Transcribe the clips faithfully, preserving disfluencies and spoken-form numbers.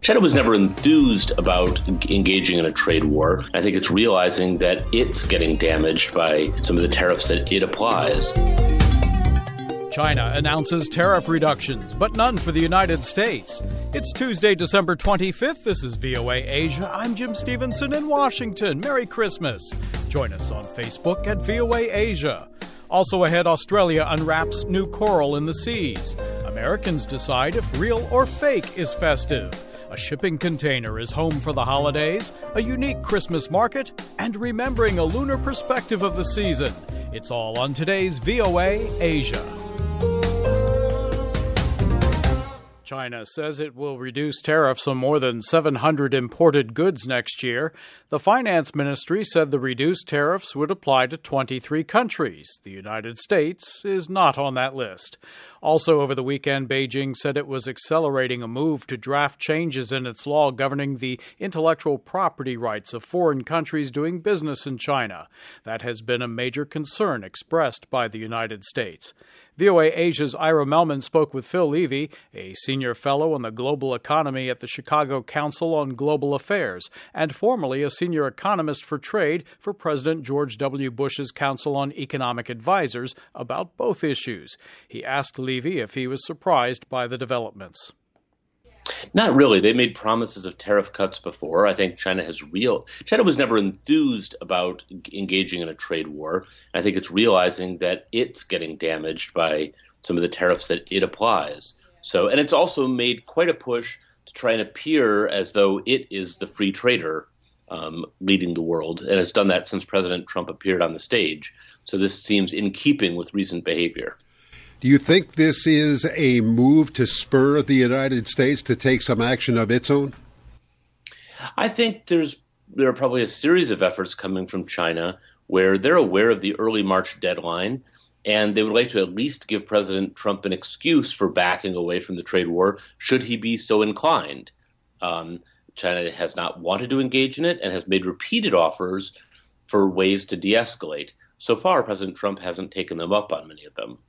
China was never enthused about engaging in a trade war. I think it's realizing that it's getting damaged by some of the tariffs that it applies. China announces tariff reductions, but none for the United States. It's Tuesday, December twenty-fifth. This is V O A Asia. I'm Jim Stevenson in Washington. Merry Christmas. Join us on Facebook at V O A Asia. Also ahead, Australia unwraps new coral in the seas. Americans decide if real or fake is festive. A shipping container is home for the holidays, a unique Christmas market, and remembering a lunar perspective of the season. It's all on today's V O A Asia. China says it will reduce tariffs on more than seven hundred imported goods next year. The finance ministry said the reduced tariffs would apply to twenty-three countries. The United States is not on that list. Also over the weekend, Beijing said it was accelerating a move to draft changes in its law governing the intellectual property rights of foreign countries doing business in China. That has been a major concern expressed by the United States. V O A Asia's Ira Melman spoke with Phil Levy, a senior fellow on the global economy at the Chicago Council on Global Affairs, and formerly a senior economist for trade for President George W. Bush's Council on Economic Advisers, about both issues. He asked Levy if he was surprised by the developments. Not really. They made promises of tariff cuts before. I think China has real. China was never enthused about engaging in a trade war. I think it's realizing that it's getting damaged by some of the tariffs that it applies. So, and it's also made quite a push to try and appear as though it is the free trader um, leading the world, and has done that since President Trump appeared on the stage. So this seems in keeping with recent behavior. Do you think this is a move to spur the United States to take some action of its own? I think there's there are probably a series of efforts coming from China where they're aware of the early March deadline, and they would like to at least give President Trump an excuse for backing away from the trade war, should he be so inclined. Um, China has not wanted to engage in it and has made repeated offers for ways to de-escalate. So far, President Trump hasn't taken them up on many of them.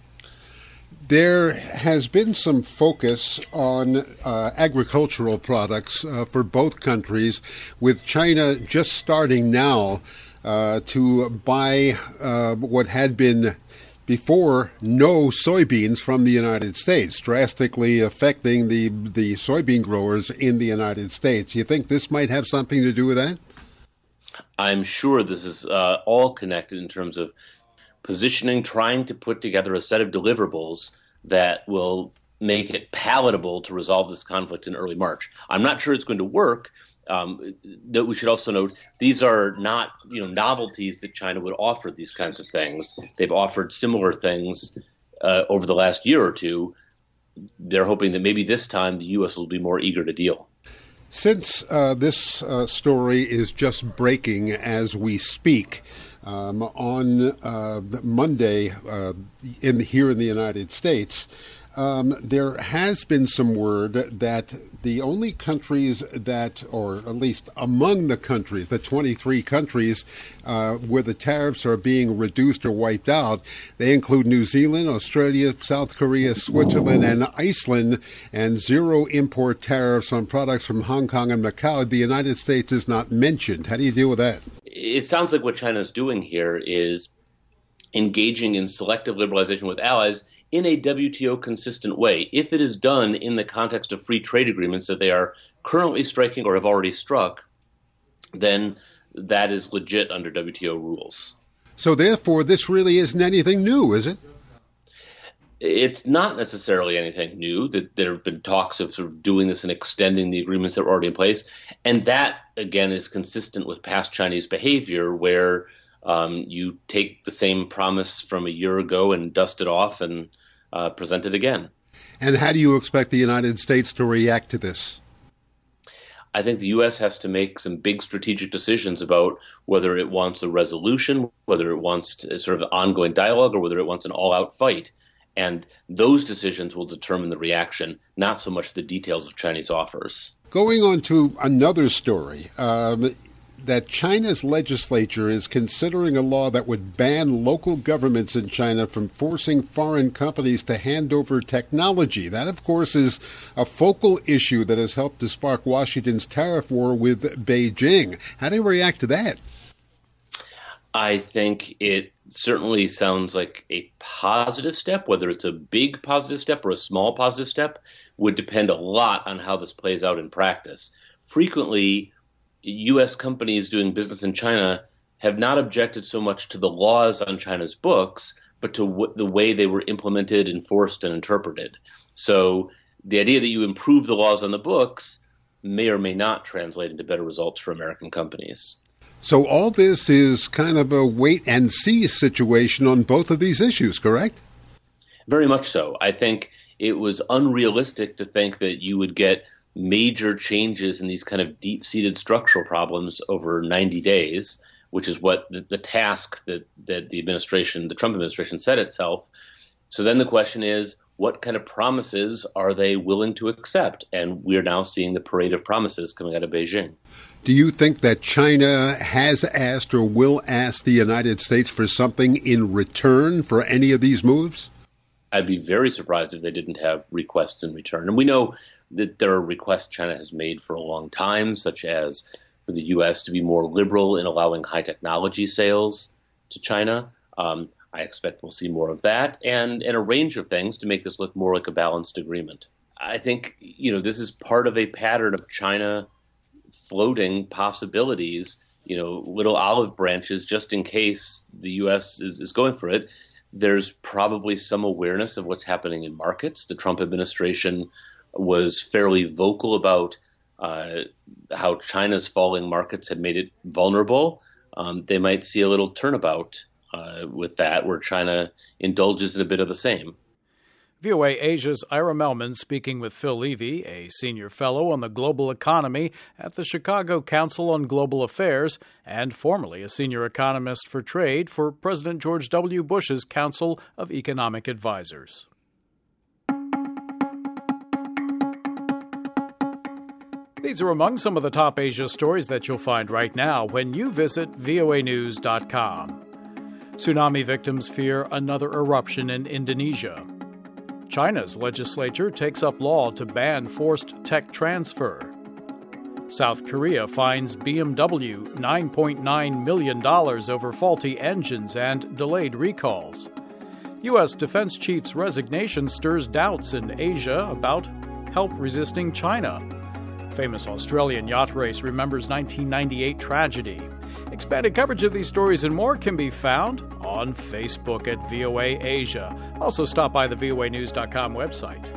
There has been some focus on uh, agricultural products uh, for both countries, with China just starting now uh, to buy uh, what had been before no soybeans from the United States, drastically affecting the, the soybean growers in the United States. Do you think this might have something to do with that? I'm sure this is uh, all connected in terms of positioning, trying to put together a set of deliverables that will make it palatable to resolve this conflict in early March. I'm not sure it's going to work. Um, that we should also note, these are not, you know, novelties that China would offer these kinds of things. They've offered similar things uh, over the last year or two. They're hoping that maybe this time the U S will be more eager to deal. Since uh, this uh, story is just breaking as we speak, Um, on uh, Monday uh, in here in the United States, um, there has been some word that the only countries that, or at least among the countries, the twenty-three countries uh, where the tariffs are being reduced or wiped out, they include New Zealand, Australia, South Korea, Switzerland, and Iceland, and zero import tariffs on products from Hong Kong and Macau. The United States is not mentioned. How do you deal with that? It sounds like what China is doing here is engaging in selective liberalization with allies in a W T O consistent way. If it is done in the context of free trade agreements that they are currently striking or have already struck, then that is legit under W T O rules. So therefore, this really isn't anything new, is it? It's not necessarily anything new. That there have been talks of sort of doing this and extending the agreements that were already in place. And that, again, is consistent with past Chinese behavior, where um, you take the same promise from a year ago and dust it off and uh, present it again. And how do you expect the United States to react to this? I think the U S has to make some big strategic decisions about whether it wants a resolution, whether it wants a sort of ongoing dialogue, or whether it wants an all-out fight. And those decisions will determine the reaction, not so much the details of Chinese offers. Going on to another story, um, that China's legislature is considering a law that would ban local governments in China from forcing foreign companies to hand over technology. That, of course, is a focal issue that has helped to spark Washington's tariff war with Beijing. How do you react to that? I think it certainly sounds like a positive step. Whether it's a big positive step or a small positive step would depend a lot on how this plays out in practice. Frequently, U S companies doing business in China have not objected so much to the laws on China's books, but to w- the way they were implemented, enforced, and interpreted. So the idea that you improve the laws on the books may or may not translate into better results for American companies. So all this is kind of a wait-and-see situation on both of these issues, correct? Very much so. I think it was unrealistic to think that you would get major changes in these kind of deep-seated structural problems over ninety days, which is what the, the task that, that the administration, the Trump administration, set itself. So then the question is, what kind of promises are they willing to accept? And we're now seeing the parade of promises coming out of Beijing. Do you think that China has asked or will ask the United States for something in return for any of these moves? I'd be very surprised if they didn't have requests in return. And we know that there are requests China has made for a long time, such as for the U S to be more liberal in allowing high technology sales to China. Um, I expect we'll see more of that, and, and a range of things to make this look more like a balanced agreement. I think, you know, this is part of a pattern of China floating possibilities, you know, little olive branches just in case the U S is, is going for it. There's probably some awareness of what's happening in markets. The Trump administration was fairly vocal about uh, how China's falling markets had made it vulnerable. Um, they might see a little turnabout uh, with that, where China indulges in a bit of the same. V O A Asia's Ira Melman speaking with Phil Levy, a senior fellow on the global economy at the Chicago Council on Global Affairs and formerly a senior economist for trade for President George W. Bush's Council of Economic Advisers. These are among some of the top Asia stories that you'll find right now when you visit V O A news dot com. Tsunami victims fear another eruption in Indonesia. China's legislature takes up law to ban forced tech transfer. South Korea fines B M W nine point nine million dollars over faulty engines and delayed recalls. U S defense chief's resignation stirs doubts in Asia about help resisting China. Famous Australian yacht race remembers nineteen ninety-eight tragedy. Expanded coverage of these stories and more can be found on Facebook at V O A Asia. Also stop by the V O A news dot com website.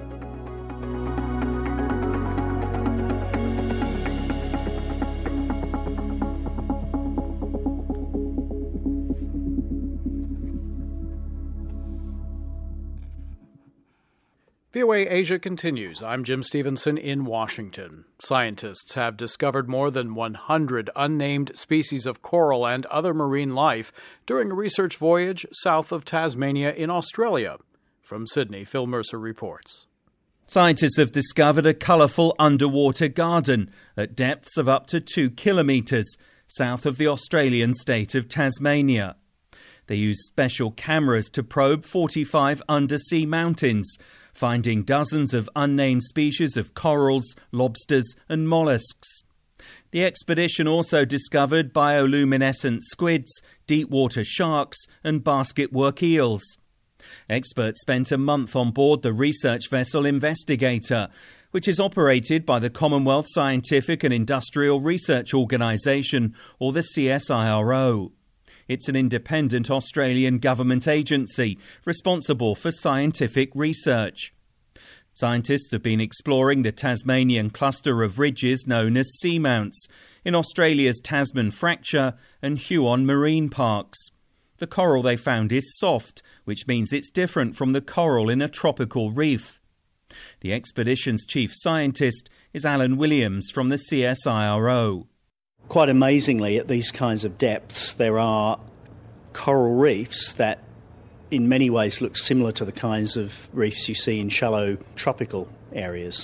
V O A Asia continues. I'm Jim Stevenson in Washington. Scientists have discovered more than one hundred unnamed species of coral and other marine life during a research voyage south of Tasmania in Australia. From Sydney, Phil Mercer reports. Scientists have discovered a colourful underwater garden at depths of up to two kilometres south of the Australian state of Tasmania. They used special cameras to probe forty-five undersea mountains, finding dozens of unnamed species of corals, lobsters and mollusks. The expedition also discovered bioluminescent squids, deep-water sharks and basketwork eels. Experts spent a month on board the research vessel Investigator, which is operated by the Commonwealth Scientific and Industrial Research Organisation, or the C S I R O. It's an independent Australian government agency responsible for scientific research. Scientists have been exploring the Tasmanian cluster of ridges known as seamounts in Australia's Tasman Fracture and Huon Marine Parks. The coral they found is soft, which means it's different from the coral in a tropical reef. The expedition's chief scientist is Alan Williams from the C S I R O. Quite amazingly, at these kinds of depths, there are coral reefs that in many ways look similar to the kinds of reefs you see in shallow tropical areas.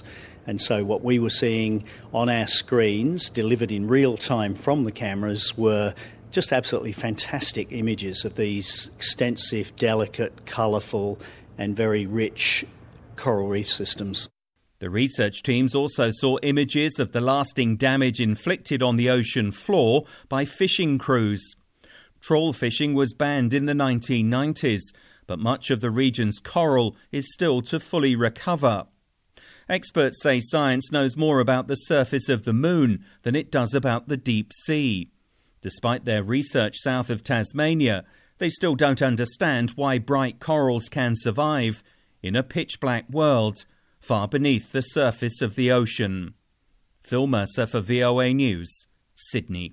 And so what we were seeing on our screens, delivered in real time from the cameras, were just absolutely fantastic images of these extensive, delicate, colourful and very rich coral reef systems. The research teams also saw images of the lasting damage inflicted on the ocean floor by fishing crews. Trawl fishing was banned in the nineteen nineties, but much of the region's coral is still to fully recover. Experts say science knows more about the surface of the moon than it does about the deep sea. Despite their research south of Tasmania, they still don't understand why bright corals can survive in a pitch-black world far beneath the surface of the ocean. Phil Mercer for V O A News, Sydney.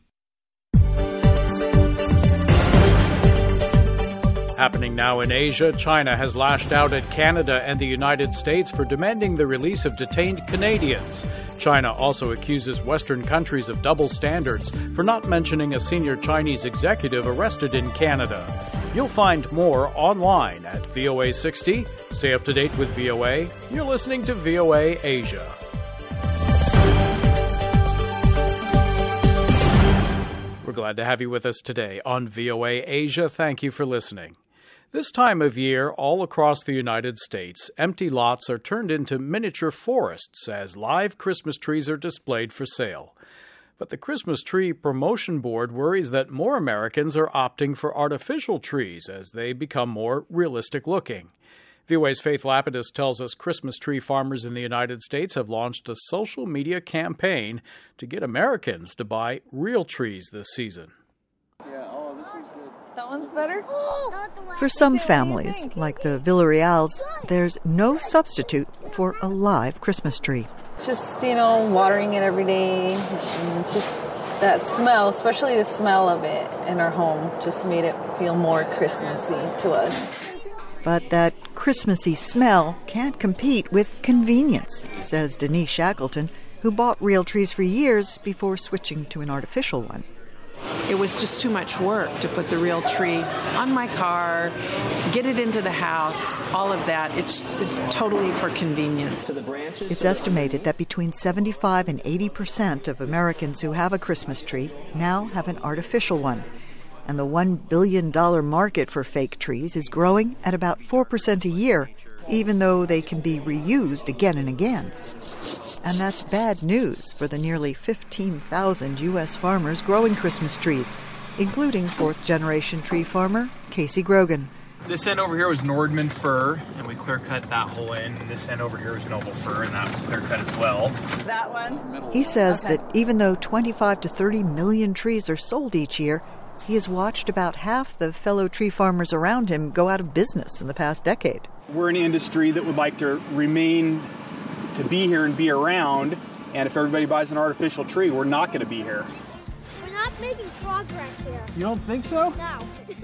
Happening now in Asia, China has lashed out at Canada and the United States for demanding the release of detained Canadians. China also accuses Western countries of double standards for not mentioning a senior Chinese executive arrested in Canada. You'll find more online at V O A sixty. Stay up to date with V O A. You're listening to V O A Asia. We're glad to have you with us today on V O A Asia. Thank you for listening. This time of year, all across the United States, empty lots are turned into miniature forests as live Christmas trees are displayed for sale. But the Christmas Tree Promotion Board worries that more Americans are opting for artificial trees as they become more realistic looking. V O A's Faith Lapidus tells us Christmas tree farmers in the United States have launched a social media campaign to get Americans to buy real trees this season. Yeah, oh, this one's good. That one's better? For some families, like the Villarreals, there's no substitute for a live Christmas tree. Just, you know, watering it every day. And just that smell, especially the smell of it in our home, just made it feel more Christmassy to us. But that Christmassy smell can't compete with convenience, says Denise Shackleton, who bought real trees for years before switching to an artificial one. It was just too much work to put the real tree on my car, get it into the house, all of that. It's, it's totally for convenience. It's estimated that between seventy-five and eighty percent of Americans who have a Christmas tree now have an artificial one. And the one billion dollars market for fake trees is growing at about four percent a year, even though they can be reused again and again. And that's bad news for the nearly fifteen thousand U S farmers growing Christmas trees, including fourth-generation tree farmer Casey Grogan. This end over here was Nordman fir, and we clear-cut that whole end. And this end over here was Noble fir, and that was clear-cut as well. That one? He says okay. that even though twenty-five to thirty million trees are sold each year, he has watched about half the fellow tree farmers around him go out of business in the past decade. We're an industry that would like to remain, to be here and be around, and if everybody buys an artificial tree, we're not going to be here. We're not making progress here. You don't think so? No.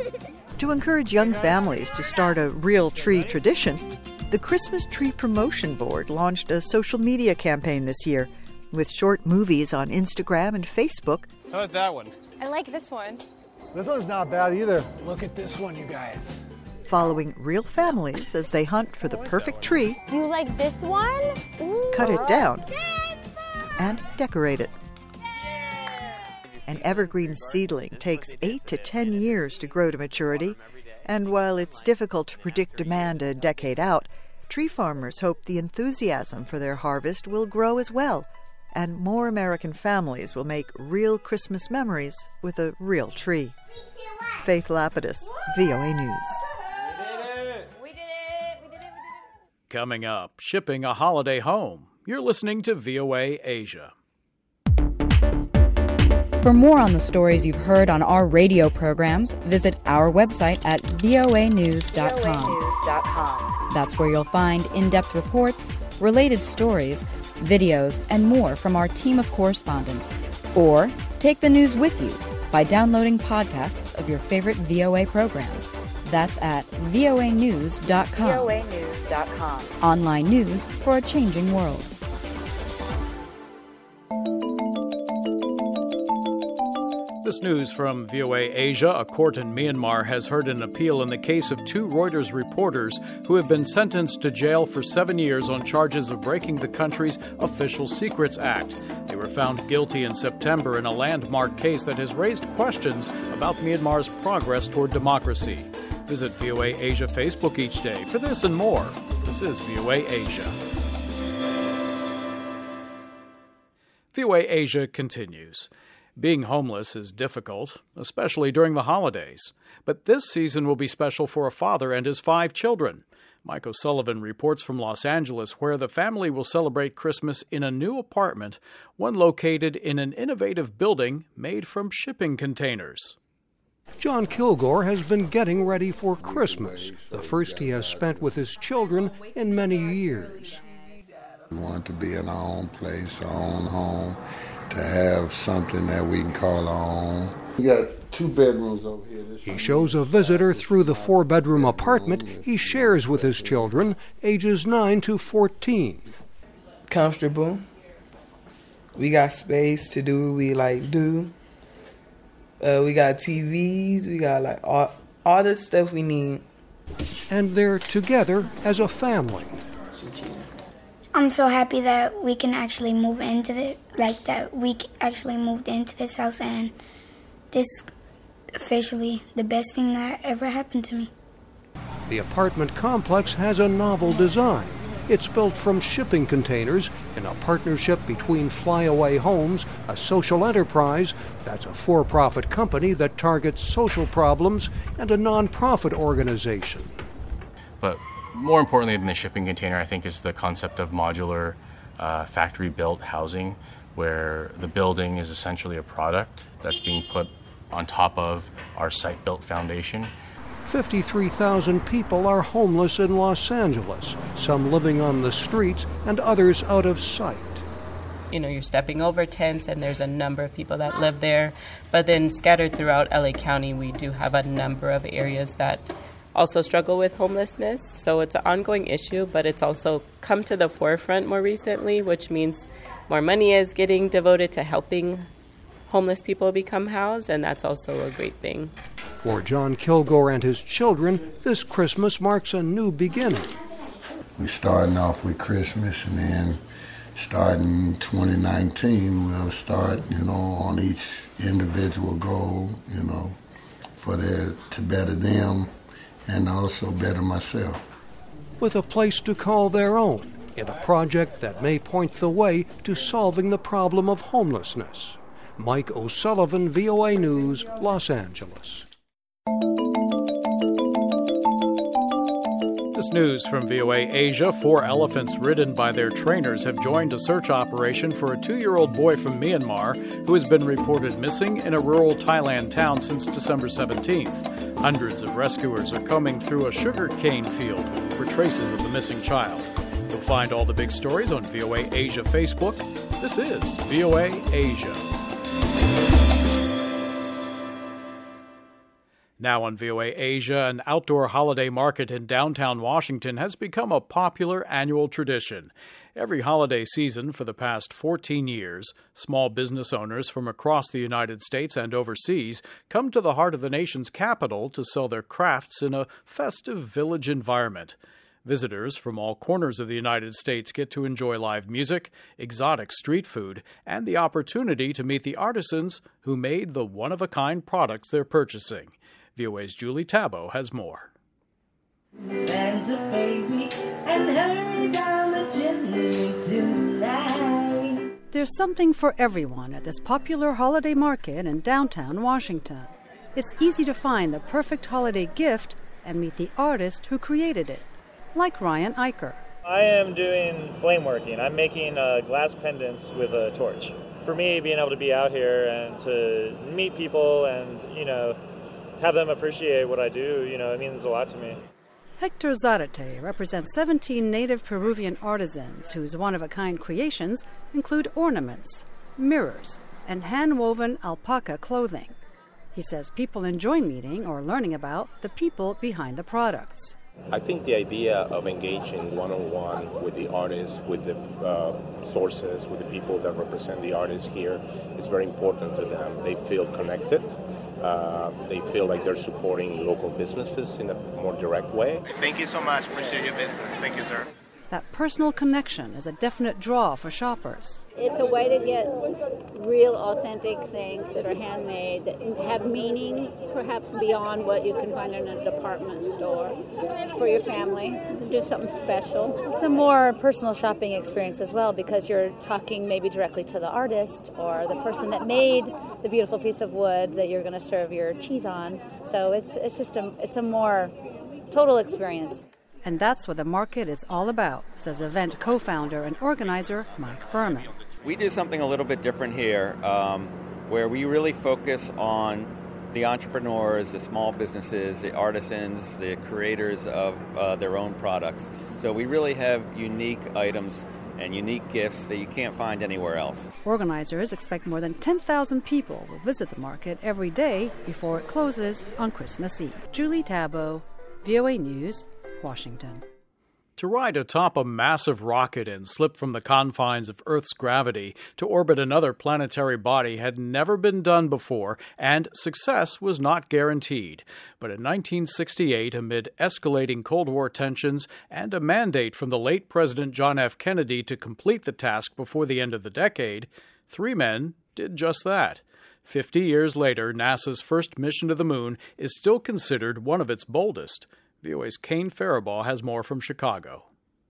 To encourage young families to start a real tree tradition, the Christmas Tree Promotion Board launched a social media campaign this year with short movies on Instagram and Facebook. How about that one? I like this one. This one's not bad either. Look at this one, you guys. Following real families as they hunt for the perfect tree. Do you like this one? Ooh, cut it down and decorate it. An evergreen seedling takes eight to ten years to grow to maturity, and while it's difficult to predict demand a decade out, tree farmers hope the enthusiasm for their harvest will grow as well, and more American families will make real Christmas memories with a real tree. Faith Lapidus, V O A News. Coming up, shipping a holiday home. You're listening to V O A Asia. For more on the stories you've heard on our radio programs, visit our website at V O A news dot com. That's where you'll find in-depth reports, related stories, videos, and more from our team of correspondents. Or take the news with you by downloading podcasts of your favorite V O A programs. That's at V O A news dot com. V O A news dot com. Online news for a changing world. This news from V O A Asia. A court in Myanmar has heard an appeal in the case of two Reuters reporters who have been sentenced to jail for seven years on charges of breaking the country's Official Secrets Act. They were found guilty in September in a landmark case that has raised questions about Myanmar's progress toward democracy. Visit V O A Asia Facebook each day for this and more. This is V O A Asia. V O A Asia continues. Being homeless is difficult, especially during the holidays. But this season will be special for a father and his five children. Mike O'Sullivan reports from Los Angeles, where the family will celebrate Christmas in a new apartment, one located in an innovative building made from shipping containers. John Kilgore has been getting ready for Christmas, the first he has spent with his children in many years. We want to be in our own place, our own home, to have something that we can call our own. We got two bedrooms over here. He shows a visitor through the four-bedroom apartment he shares with his children, ages nine to fourteen. Comfortable. We got space to do what we like do. Uh, we got T Vs. We got like all, all the stuff we need. And they're together as a family. I'm so happy that we can actually move into the, like that we actually moved into this house, and this officially the best thing that ever happened to me. The apartment complex has a novel design. It's built from shipping containers in a partnership between Flyaway Homes, a social enterprise that's a for-profit company that targets social problems, and a non-profit organization. But more importantly than the shipping container, I think, is the concept of modular uh, factory-built housing, where the building is essentially a product that's being put on top of our site-built foundation. fifty-three thousand people are homeless in Los Angeles, some living on the streets and others out of sight. You know, you're stepping over tents, and there's a number of people that live there. But then scattered throughout L A County, we do have a number of areas that also struggle with homelessness. So it's an ongoing issue, but it's also come to the forefront more recently, which means more money is getting devoted to helping homeless people become housed, and that's also a great thing. For John Kilgore and his children, this Christmas marks a new beginning. We're starting off with Christmas, and then starting twenty nineteen, we'll start, you know, on each individual goal, you know, for their, to better them and also better myself. With a place to call their own in a project that may point the way to solving the problem of homelessness. Mike O'Sullivan, V O A News, Los Angeles. This news from V O A Asia. Four elephants ridden by their trainers have joined a search operation for a two-year-old boy from Myanmar who has been reported missing in a rural Thailand town since December seventeenth. Hundreds of rescuers are combing through a sugarcane field for traces of the missing child. You'll find all the big stories on V O A Asia Facebook. This is V O A Asia. Now on V O A Asia, an outdoor holiday market in downtown Washington has become a popular annual tradition. Every holiday season for the past fourteen years, small business owners from across the United States and overseas come to the heart of the nation's capital to sell their crafts in a festive village environment. Visitors from all corners of the United States get to enjoy live music, exotic street food, and the opportunity to meet the artisans who made the one-of-a-kind products they're purchasing. V O A's Julie Tabo has more. Santa baby and her down the chimney tonight. There's something for everyone at this popular holiday market in downtown Washington. It's easy to find the perfect holiday gift and meet the artist who created it, like Ryan Eicher. I am doing flame working. I'm making uh, glass pendants with a torch. For me, being able to be out here and to meet people and, you know, have them appreciate what I do, you know, it means a lot to me. Hector Zarate represents seventeen native Peruvian artisans whose one-of-a-kind creations include ornaments, mirrors, and hand-woven alpaca clothing. He says people enjoy meeting or learning about the people behind the products. I think the idea of engaging one-on-one with the artists, with the uh, sources, with the people that represent the artists here is very important to them. They feel connected. Uh, they feel like they're supporting local businesses in a more direct way. Thank you so much. Appreciate your business. Thank you, sir. That personal connection is a definite draw for shoppers. It's a way to get real, authentic things that are handmade, that have meaning, perhaps beyond what you can find in a department store, for your family, do something special. It's a more personal shopping experience as well, because you're talking maybe directly to the artist or the person that made the beautiful piece of wood that you're going to serve your cheese on. So it's it's just a it's a more total experience. And that's what the market is all about, says event co-founder and organizer Mike Berman. We do something a little bit different here, um, where we really focus on the entrepreneurs, the small businesses, the artisans, the creators of uh, their own products. So we really have unique items and unique gifts that you can't find anywhere else. Organizers expect more than ten thousand people will visit the market every day before it closes on Christmas Eve. Julie Tabo, V O A News, Washington. To ride atop a massive rocket and slip from the confines of Earth's gravity to orbit another planetary body had never been done before, and success was not guaranteed. But in nineteen sixty-eight, amid escalating Cold War tensions and a mandate from the late President John F. Kennedy to complete the task before the end of the decade, three men did just that. Fifty years later, NASA's first mission to the moon is still considered one of its boldest. V O A's Kane Faribault has more from Chicago.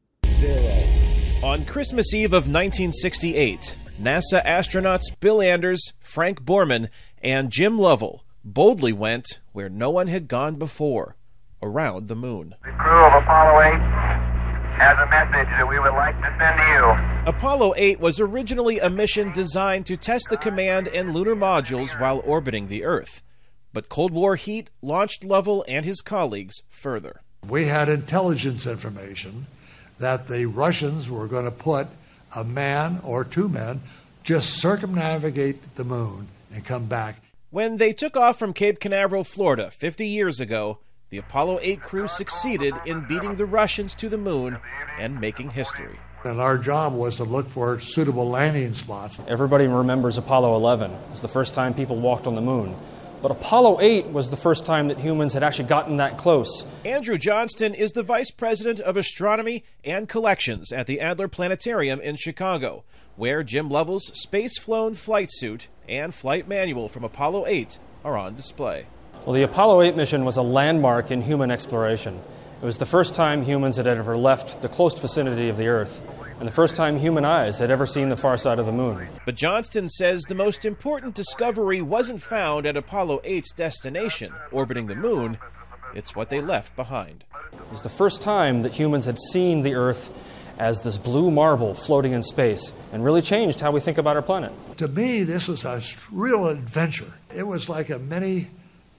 On Christmas Eve of nineteen sixty-eight, NASA astronauts Bill Anders, Frank Borman, and Jim Lovell boldly went where no one had gone before, around the moon. The crew of Apollo eight has a message that we would like to send to you. Apollo eight was originally a mission designed to test the command and lunar modules while orbiting the Earth. But Cold War heat launched Lovell and his colleagues further. We had intelligence information that the Russians were going to put a man or two men just circumnavigate the moon and come back. When they took off from Cape Canaveral, Florida, fifty years ago, the Apollo eight crew succeeded in beating the Russians to the moon and making history. And our job was to look for suitable landing spots. Everybody remembers Apollo eleven. It was the first time people walked on the moon. But Apollo eight was the first time that humans had actually gotten that close. Andrew Johnston is the Vice President of Astronomy and Collections at the Adler Planetarium in Chicago, where Jim Lovell's space-flown flight suit and flight manual from Apollo eight are on display. Well, the Apollo eight mission was a landmark in human exploration. It was the first time humans had ever left the close vicinity of the Earth, and the first time human eyes had ever seen the far side of the moon. But Johnston says the most important discovery wasn't found at Apollo eight's destination, orbiting the moon. It's what they left behind. It was the first time that humans had seen the Earth as this blue marble floating in space, and really changed how we think about our planet. To me, this was a real adventure. It was like a mini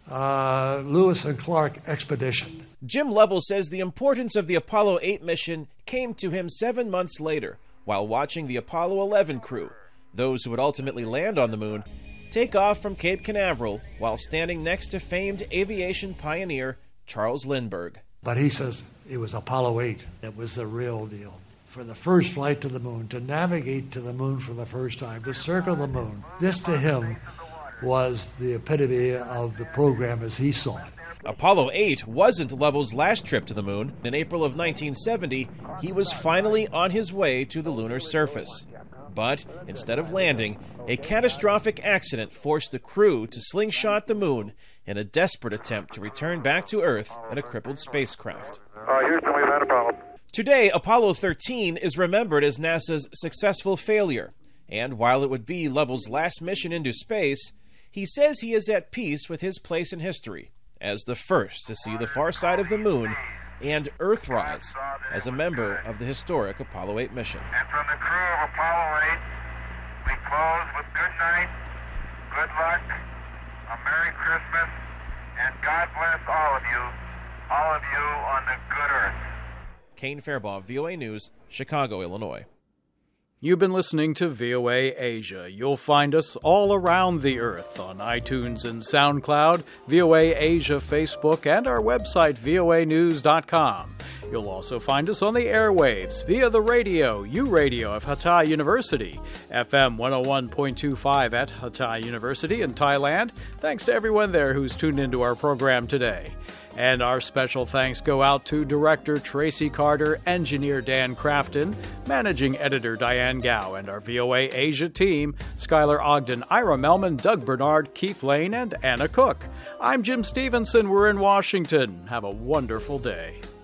uh, Lewis and Clark expedition. Jim Lovell says the importance of the Apollo eight mission came to him seven months later while watching the Apollo eleven crew, those who would ultimately land on the moon, take off from Cape Canaveral while standing next to famed aviation pioneer Charles Lindbergh. But he says it was Apollo eight. It was the real deal. For the first flight to the moon, to navigate to the moon for the first time, to circle the moon, this to him was the epitome of the program as he saw it. Apollo eight wasn't Lovell's last trip to the moon. In April of nineteen seventy, he was finally on his way to the lunar surface. But instead of landing, a catastrophic accident forced the crew to slingshot the moon in a desperate attempt to return back to Earth in a crippled spacecraft. Uh, Houston, we've had a problem. Today, Apollo thirteen is remembered as NASA's successful failure. And while it would be Lovell's last mission into space, he says he is at peace with his place in history as the first to see the far side of the moon and Earthrise as a member of the historic Apollo eight mission. And from the crew of Apollo eight, we close with good night, good luck, a Merry Christmas, and God bless all of you, all of you on the good Earth. Kane Faribault, V O A News, Chicago, Illinois. You've been listening to V O A Asia. You'll find us all around the earth on iTunes and SoundCloud, V O A Asia Facebook, and our website, V O A news dot com. You'll also find us on the airwaves via the radio, U-Radio of Hatay University, F M one oh one point two five at Hatay University in Thailand. Thanks to everyone there who's tuned into our program today. And our special thanks go out to Director Tracy Carter, Engineer Dan Crafton, Managing Editor Diane Gao, and our V O A Asia team, Skylar Ogden, Ira Melman, Doug Bernard, Keith Lane, and Anna Cook. I'm Jim Stevenson. We're in Washington. Have a wonderful day.